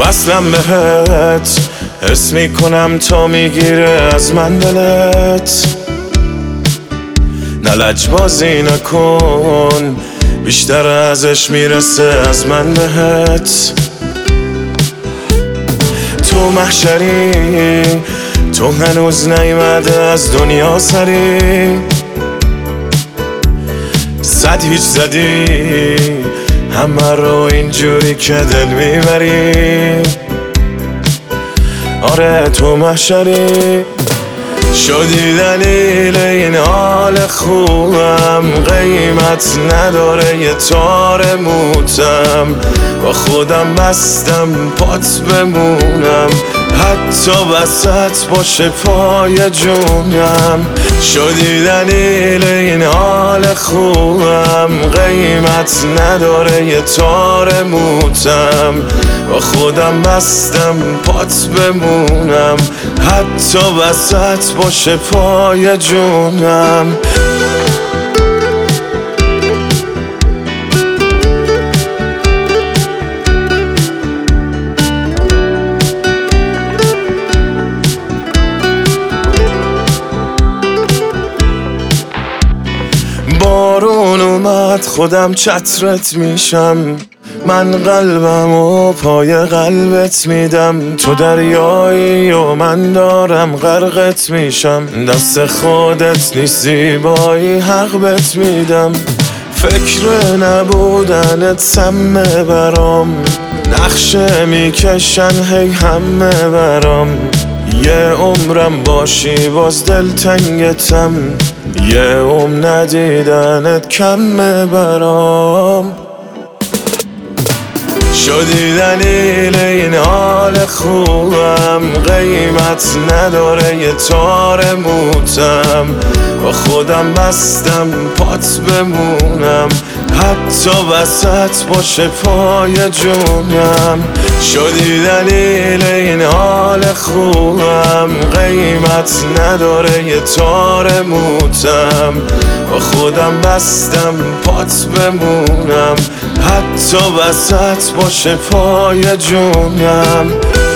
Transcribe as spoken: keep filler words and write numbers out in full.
وصلم بهت، حس میکنم تا میگیره از من دلت. نه لجبازی نکن، بیشتر ازش میرسه از من بهت. تو محشری، تو هنوز نیومده از دنیا سری. صد هیچ زدی همه رو اینجوری که دل میبری. آره تو محشری، شدی دلیل این حال خوبم. قیمت نداره یه تار موتم، با خودم بستم پات بمونم، حتی وسط باشه پای جونم. شدی دلیل این حال خوبم، قیمت نداره یه تار موتم، با خودم بستم پات بمونم، حتی وسط باشه پای جونم. بارون اومد خودم چترت میشم، من قلبم و پای قلبت میدم. تو دریایی و من دارم غرقت میشم، دست خودت نیست زیبایی حق بت میدم. فکر نبودنت سمه برام، نقشه میکشن هی همه برام. یه عمرم باشی باز دلتنگتم، یه عمر ندیدنت کمه برام. شدی دلیل این حال خوبم، قیمت نداره یه تار موتم، با خودم بستم پات بمونم، حتی وسط باشه پای جونم. شدی دلیل این حال خوبم، قیمت نداره یه تار موتم، با خودم بستم پات بمونم، حتی وسط باشه پای جونم.